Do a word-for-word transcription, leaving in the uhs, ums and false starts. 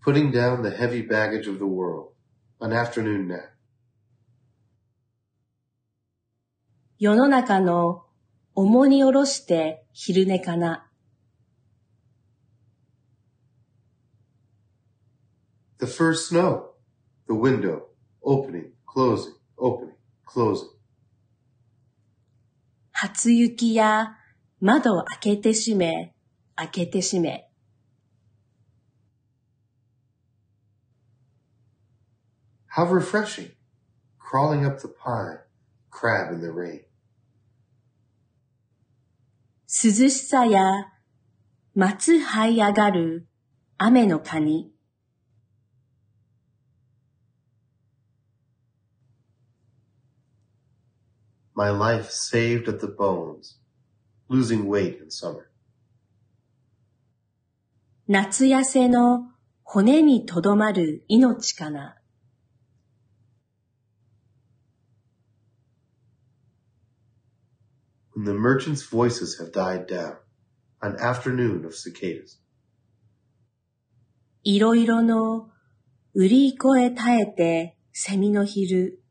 putting down the heavy baggage of the world, an afternoon nap. 世の中の重荷下ろして昼寝かな。 The first snow, the window, opening, closing, opening, closing. 初雪や窓開けて閉め、開けて閉め。 How refreshing, crawling up the pine, crab in the rain. 涼しさや松這い上がる雨の谷。 My life saved at the bones, losing weight in summer. 夏痩せの骨にとどまる命かな。 When the merchants' voices have died down, an afternoon of cicadas. いろいろの売り声絶えてセミの昼。